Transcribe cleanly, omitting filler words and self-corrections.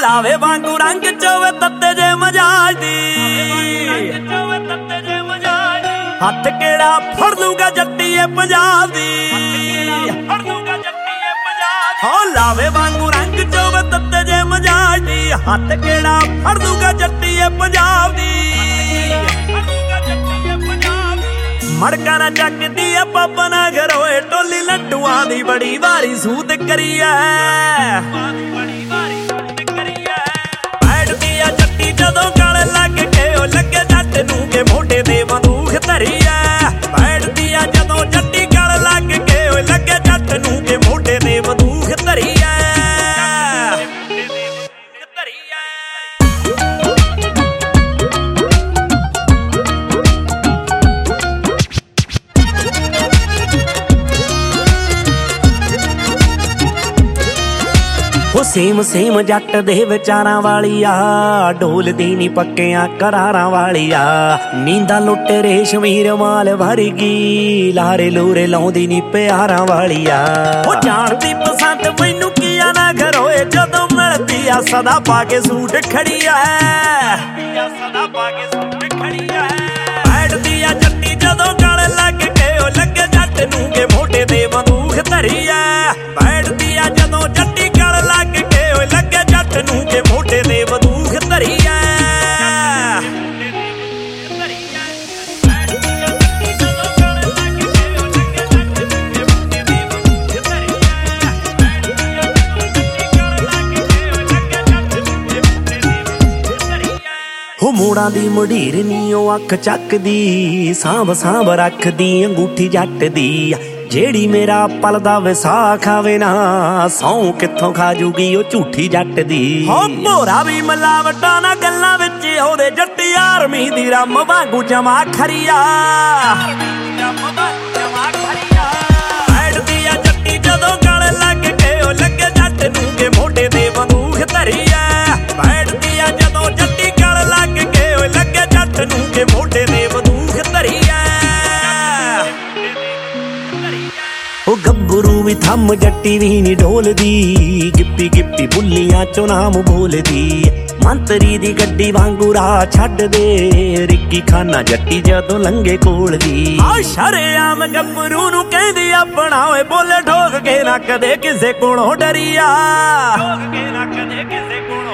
ਲਾਵੇ ਵਾਂਗੂ ਰੰਗ ਚੋਵੇ ਤੱਤੇ ਜੇ ਮਜਾਜ ਦੀ ਹੱਥ ਕਿਹੜਾ ਫੜ ਲੂਗਾ ਜੱਟੀਏ ਪੰਜਾਬ ਦੀ ਹੋ ਲਾਵੇ ਵਾਂਗੂ ਰੰਗ ਚੋਵੇ ਤੱਤੇ ਜੇ ਮਜਾਜ ਦੀ ਹੱਥ ਕਿਹੜਾ ਫੜ ਲੂਗਾ ਜੱਟੀਏ ਪੰਜਾਬ ਦੀ ਮੜਕਾ ਨਾ ਚੱਕਦੀ ਐ ਪਾਪਾ ਨਾ ਘਰੋਏ ਟੋਲੀ ਲੱਡੂਆਂ ਦੀ ਬੜੀ ਵਾਰੀ ਸੂਤ ਕਰੀ ਐ ਬੈਠਦੀ ਆ ਜੱਟੀ ਜਦੋਂ ਗਲ ਲੱਗ ਕੇ ਉਹ ਲੱਗੇ ਜੱਟ ਨੂੰ ਕੇ ਮੋਢੇ ਤੇ ਬੰਦੂਕ ਧਰੀ ਐ ਬੈਠਦੀ ਆ ਜਦੋਂ ਜੱਟੀ ਗਲ ਲੱਗ ਕੇ ਉਹ ਲੱਗੇ ਜੱਟ ਨੂੰ ਕੇ ਮੋਢੇ ਤੇ ਬੰਦੂਕ ਧਰੀ ਐ ਸੇਮ ਸੇਮ ਜੱਟ ਦੇ ਵਿਚਾਰਾਂ ਵਾਲੀ ਆ ਢੋਲਦੀ ਨੀ ਪੱਕਿਆਂ ਕਰਾਰਾਂ ਵਾਲੀ ਆ ਨੀਂਦਾਂ ਲੁੱਟ ਰੇਸ਼ਮੀਰ ਮਾਲ ਵਰਗੀ ਲਾਰੇ ਲੂਰੇ ਲਾਉਂਦੀ ਨੀ ਪਿਆਰਾਂ ਵਾਲੀ ਆ ਉਹ ਜਾਣਦੀ ਪਸੰਦ ਮੈਨੂੰ ਕੀ ਆ ਨਾ ਘਰੋਏ ਜਦੋਂ ਮਿਲਦੀ ਆ ਸਦਾ ਪਾ ਕੇ ਸੂਟ ਖੜੀ ਆ ਸਦਾ ਪਾ ਕੇ ਸੂਟ ਖੜੀ ਆ ਬੈਠਦੀ ਆ ਜੱਟੀ ਜਦੋਂ ਗਲ ਲੱਗ ਕੇ ਉਹ ਲੱਗੇ ਜੱਟ ਨੂੰ ਕੇ ਮੋਢੇ ਤੇ ਬੰਦੂਕ ਧਰੀ ਆ ਬੈਠਦੀ ਆ ਜਦੋਂ ਜੱਟੀ ਗਲ ਲੱਗ ਕੇ ਉਹ ਲੱਗੇ ਜੱਟ ਨੂੰ ਕੇ ਮੋਢੇ ਤੇ ਬੰਦੂਕ ਧਰੀ ਆ ਹੋ ਮੋੜਾਂ ਦੀ ਮੁਢੀਰ ਨੀ ਉਹ ਅੱਖ ਚੱਕਦੀ ਸਾਂਭ ਸਾਂਭ ਰੱਖਦੀ ਅੰਗੂਠੀ ਜੱਟ ਦੀ ਜਿਹੜੀ ਮੇਰਾ ਪਲਦਾ ਵਿਸਾਖ ਖਾਵੇ ਨਾ ਸੌਂ ਕਿੱਥੋਂ ਖਾ ਜੂਗੀ ਉਹ ਝੂਠੀ ਜੱਟ ਦੀ ਹੋ ਭੋਰਾ ਵੀ ਮਿਲਾਵਟਾਂ ਨਾ ਗੱਲਾਂ ਵਿੱਚ ਉਹਦੇ ਜੱਟੀ ਆਰਮੀ ਦੀ ਰੰਮ ਵਾਂਗੂ ਜਮਾ ਖਰੀਆ ਬੈਠਦੀ ਆ ਜੱਟੀ ਜਦੋਂ ਗਲ ਲੱਗ ਕੇ ਉਹ ਲੱਗੇ ਜੱਟ ਨੂੰ ਕੇ ਮੋਢੇ ਤੇ ਬੰਦੂਕ ਧਰੀ ਆ ਬੈਠਦੀ ਆ ਜਦੋਂ ਜੱਟੀ ਗਲ ਲੱਗ ਕੇ ਉਹ ਲੱਗੇ ਜੱਟ ਨੂੰ ਕੇ ਮੋਢੇ ਤੇ ਬੰਦੂਕ ਧਰੀ ਆ ਉਹ ਗੱਭਰੂ ਵੀ ਥੰਮ ਜੱਟੀ ਵੀ ਨੀ ਢੋਲਦੀ ਗਿੱਪੀ ਗਿੱਪੀ ਬੁੱਲੀਆਂ ਚੋਂ ਨਾਮ ਬੋਲਦੀ ਮੰਤਰੀ ਦੀ ਗੱਡੀ ਵਾਂਗੂ ਰਾਹ ਛੱਡ ਦੇ ਰਿੱਕੀ ਖਾਨਾ ਜੱਟੀ ਜਦੋਂ ਲੰਘੇ ਕੋਲ ਦੀ ਆ ਸ਼ਰੇਆਮ ਗੱਭਰੂ ਨੂੰ ਕਹਿੰਦੀ ਆਪਣਾ ਓਏ ਬੋਲੇ ਠੋਕ ਕੇ ਨਾ ਕਦੇ ਕਿਸੇ ਕੋਲੋਂ ਡਰੀਆ ਠੋਕ ਕੇ ਨਾ ਕਦੇ ਕਿਸੇ ਕੋਲੋਂ